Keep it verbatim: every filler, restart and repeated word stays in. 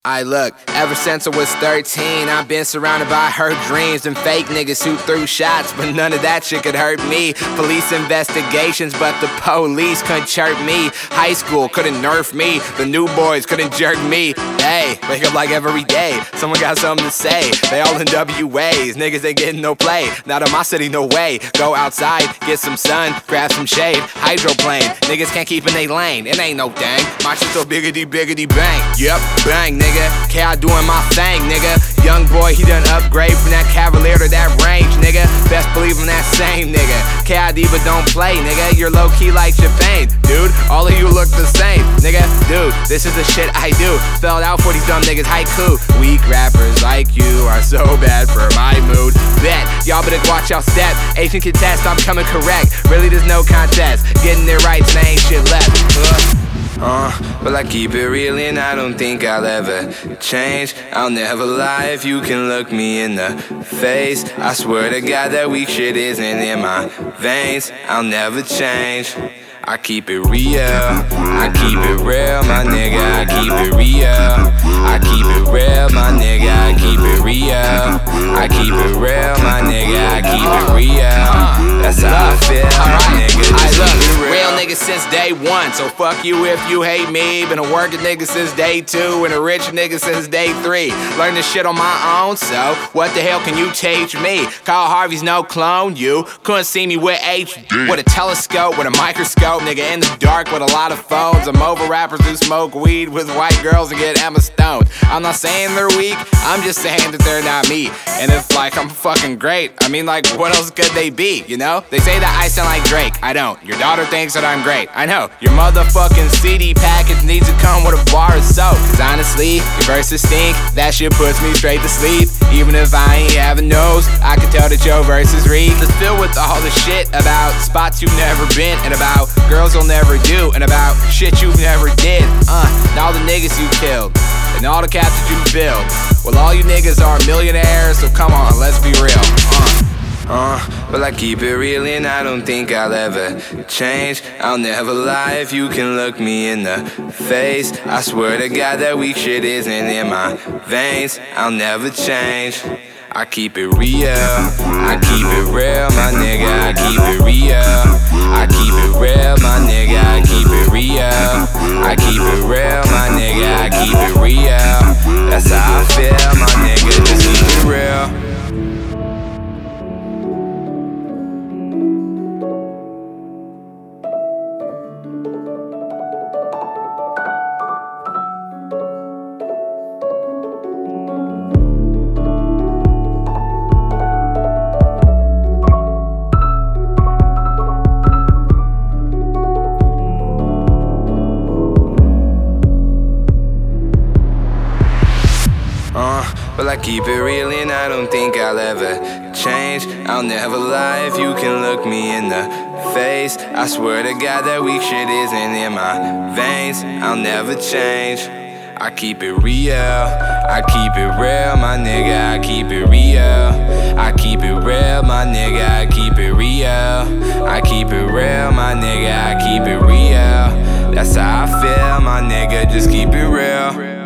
I look, ever since I was thirteen, I've been surrounded by hurt dreams and fake niggas who threw shots, but none of that shit could hurt me. Police investigations, but the police couldn't chirp me. High school couldn't nerf me, the new boys couldn't jerk me. Hey, wake up like every day, someone got something to say. They all in W As, niggas ain't getting no play. Not in my city, no way. Go outside, get some sun, grab some shade. Hydroplane, niggas can't keep in they lane. It ain't no thing, my shit so biggity biggity bang. Yep, bang nigga. K I doing my thing, nigga. Young boy, he done upgrade from that Cavalier to that range, nigga. Best believe in that same nigga. K I D but don't play, nigga. You're low key like Champagne, dude. All of you look the same, nigga. Dude, this is the shit I do. Spelled out for these dumb niggas, haiku. Weak rappers like you are so bad for my mood. Bet, y'all better watch y'all step. Asian contest, I'm coming correct. Really, there's no contest. Getting it right, saying shit left. Ugh. Uh, well I keep it real and I don't think I'll ever change. I'll never lie if you can look me in the face. I swear to God that weak shit isn't in my veins. I'll never change. I keep it real, I keep it real, my nigga, I keep it real. I keep it real, my nigga, I keep it real. I keep it real, my nigga, I keep it real. That's how I feel, my nigga, just keep it real. Real nigga since day one, so fuck you if you hate me. Been a working nigga since day two, and a rich nigga since day three. Learned this shit on my own, so what the hell can you teach me? Kyle Harvey's no clone, you couldn't see me with H D. With a telescope, with a microscope, nigga in the dark with a lot of phones. I'm over rappers who smoke weed with white girls and get Emma Stone. I'm not saying they're weak, I'm just saying that they're not me. And it's like I'm fucking great, I mean like what else could they be, you know? They say that I sound like Drake, I don't. Your daughter thinks that I'm great, I know. Your motherfucking C D package needs to come with a bar of soap. Cause honestly, your verses stink, that shit puts me straight to sleep. Even if I ain't having nose, I can tell that your verses read. It's filled with all the shit about spots you've never been, and about girls you'll never do, and about shit you've never did. Uh, and all the niggas you killed, and all the cats that you built. Well, all you niggas are millionaires, so come on, let's be real. Uh. Uh, well I keep it real and I don't think I'll ever change. I'll never lie if you can look me in the face. I swear to God that weak shit isn't in my veins. I'll never change. I keep it real, I keep it real, my nigga, I keep it real. I keep it real, my nigga, I keep it real. I keep it real, my nigga, I keep it real. That's how I feel, my nigga, just keep it real. Well I keep it real and I don't think I'll ever change. I'll never lie if you can look me in the face. I swear to God that weak shit isn't in my veins. I'll never change. I keep it real, I keep it real, my nigga, I keep it real. I keep it real, my nigga, I keep it real. I keep it real, my nigga, I keep it real. That's how I feel, my nigga, just keep it real.